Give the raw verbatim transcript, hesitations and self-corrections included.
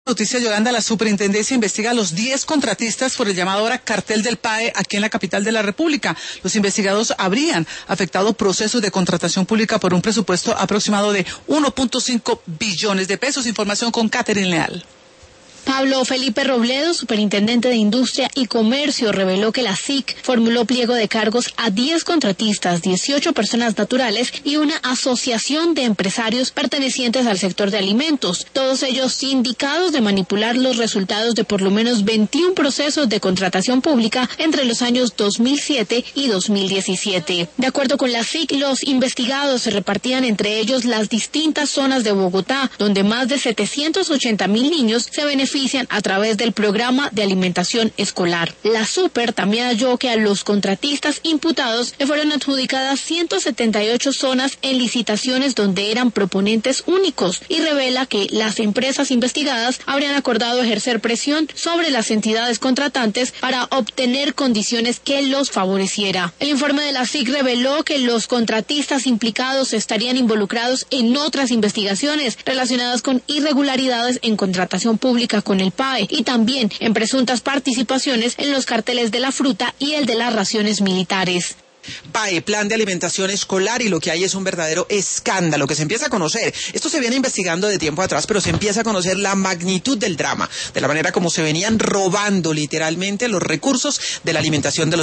Noticia, Yolanda, la superintendencia investiga a los diez contratistas por el llamado ahora cartel del P A E aquí en la capital de la República. Los investigados habrían afectado procesos de contratación pública por un presupuesto aproximado de uno punto cinco billones de pesos. Información con Catherine Leal. Pablo Felipe Robledo, superintendente de Industria y Comercio, reveló que la S I C formuló pliego de cargos a diez contratistas, dieciocho personas naturales y una asociación de empresarios pertenecientes al sector de alimentos, todos ellos sindicados de manipular los resultados de por lo menos veintiún procesos de contratación pública entre los años dos mil siete y dos mil diecisiete. De acuerdo con la S I C, los investigados se repartían entre ellos las distintas zonas de Bogotá, donde más de setecientos ochenta mil niños se benefician a través del programa de alimentación escolar. La Super también halló que a los contratistas imputados le fueron adjudicadas ciento setenta y ocho zonas en licitaciones donde eran proponentes únicos y revela que las empresas investigadas habrían acordado ejercer presión sobre las entidades contratantes para obtener condiciones que los favoreciera. El informe de la S I C reveló que los contratistas implicados estarían involucrados en otras investigaciones relacionadas con irregularidades en contratación pública con el P A E y también en presuntas participaciones en los carteles de la fruta y el de las raciones militares. P A E, Plan de Alimentación Escolar, y lo que hay es un verdadero escándalo que se empieza a conocer. Esto se viene investigando de tiempo atrás, pero se empieza a conocer la magnitud del drama, de la manera como se venían robando literalmente los recursos de la alimentación de los